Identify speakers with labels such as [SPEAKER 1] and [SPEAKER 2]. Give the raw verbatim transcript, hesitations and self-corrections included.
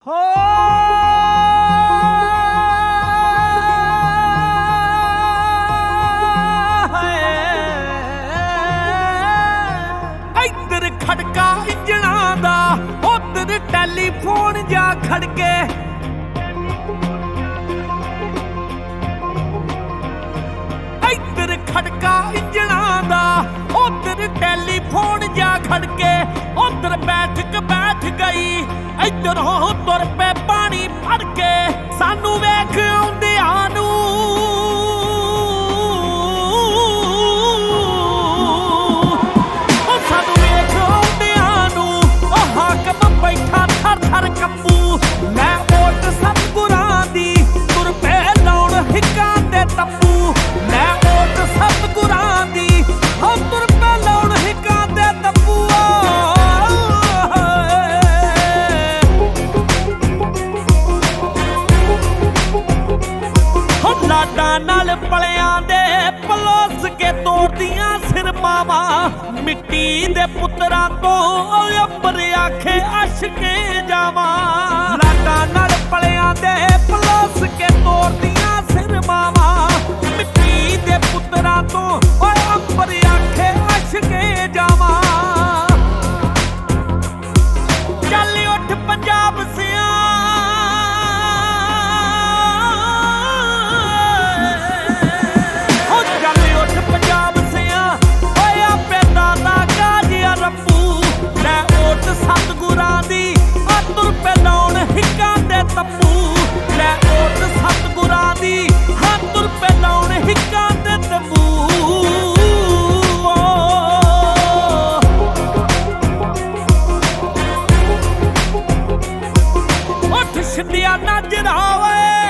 [SPEAKER 1] ਹੋ ਇੱਧਰ ਖੜਕਾ ਇੰਜਣਾਂ ਦਾ, ਉੱਧਰ ਟੈਲੀਫੋਨ ਜਾ ਖੜਕੇ। ਇੱਧਰ ਖੜਕਾ ਇੰਜਣਾਂ ਦਾ, ਉੱਧਰ ਟੈਲੀਫੋਨ ਜਾ ਖੜਕੇ। ਉੱਧਰ ਬੈਠਕ ਬੈਠ ਗਈ, ਇੱਧਰੋਂ ਤੁਰ ਪਏ ਪਾਣੀ ਭਰ ਕੇ। ਸਾਨੂੰ ਵੇਖ ਆਉਂਦਿਆਂ ਨੂੰ ਉਹ ਸਾਨੂੰ ਵੇਖ ਆਉਂਦਿਆਂ ਨੂੰ ਉਹ ਹਾਕਮ ਬੈਠਾ ਥਰ ਥਰ ਕੰਬੂ। ਲੈ ਓਟ ਸਤਿਗੁਰਾਂ ਦੀ, ਤੁਰ ਪਏ ਲਾਉਣ ਹਿੱਕਾਂ ਦੇ ਤੰਬੂ। ਲੈ ਓਟ ਸਤਿਗੁਰਾਂ ਦੀ, ਹੋ ਤੁਰ ਪਏ ਲਾਉਣ ਹਿੱਕਾਂ ਦੇ ਤੰਬੂ। ਲਾਡਾਂ ਨਾਲ ਪਲਿਆਂ ਦੇ ਪਲੋਸ ਕੇ ਤੋੜਦੀਆਂ ਸਿਰ ਮਾਵਾਂ। ਮਿੱਟੀ ਦੇ ਪੁੱਤਰਾਂ ਤੋਂ ਅੰਬਰ ਆਖੇ ਅਸ਼ਕੇ ਜਾਵਾਂ। ਲਾਡਾਂ ਨਾਲ ਪਲਿਆਂ ਦੇ ਪਲੋਸ ਕੇ ਤੋੜਦੀਆਂ ਸਿਰ ਮਾਵਾਂ। ਮਿੱਟੀ ਦੇ ਪੁੱਤਰਾਂ ਤੋਂ ਓਏ ਅੰਬਰ ਆਖੇ ਅਸ਼ਕੇ ਜਾਵਾਂ। ਚੱਲ ਉੱਠ ਪੰਜਾਬ ਸਿਆਂ, ਸਤਿਗੁਰਾਂ ਦੀ ਆ ਤੁਰ ਪਏ ਲਾਉਣ ਹਿੱਕਾਂ ਦੇ ਤੰਬੂ। ਲੈ ਓਟ ਸਤਿਗੁਰਾਂ ਦੀ, ਹਾਂ ਤੁਰ ਪਏ ਲਾਉਣ ਹਿੱਕਾਂ ਦੇ ਤੰਬੂ। ਉੱਠ ਛਿੰਦਿਆ ਨਜ਼ਰਾ ਓਏ,